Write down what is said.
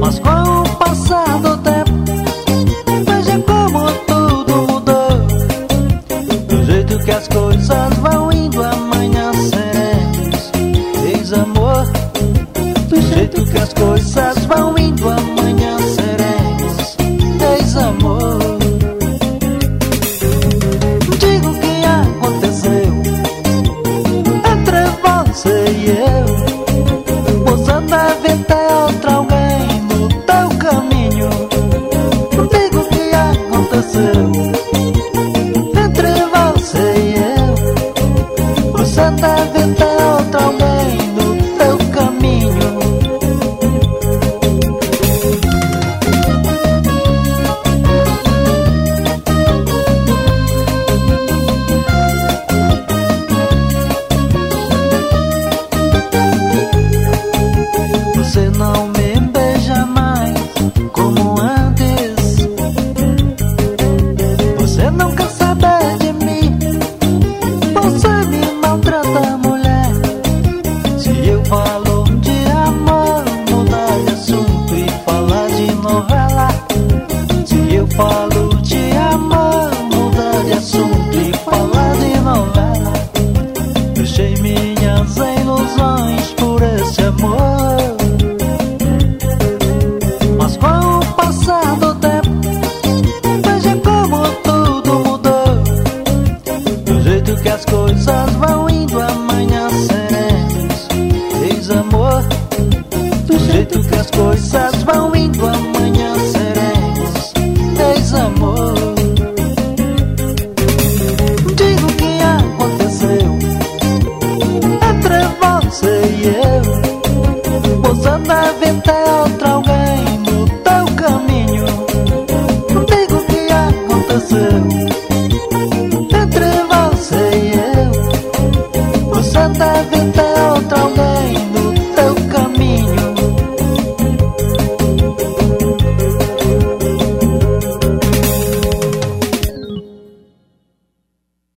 Mas com o passar do tempo, veja como tudo mudou. Do jeito que as coisas vão indo, amanhã seremos ex-amor. Do jeito que as coisas vão indo, amanhã seremos ex-amor. Digo o que aconteceu entre você e eu. Você deve ter outra alguém no teu caminho. Digo o que aconteceu entre você e eu. Você deve ter outra alguém no teu caminho. Você não me beija mais como antes. Você não quer saber de mim. Você me maltrata, mulher. Se eu falo de amor, mudar de assunto e falar de novela. Se eu falo de amor, mudar de assunto e falar de novela. Deixei minhas ilusões por esse amor. Mas com o passar do tempo, veja como tudo mudou. Do jeito que as coisas vão indo, amanhã seremos ex-amor. Do jeito que as coisas vão indo, amanhã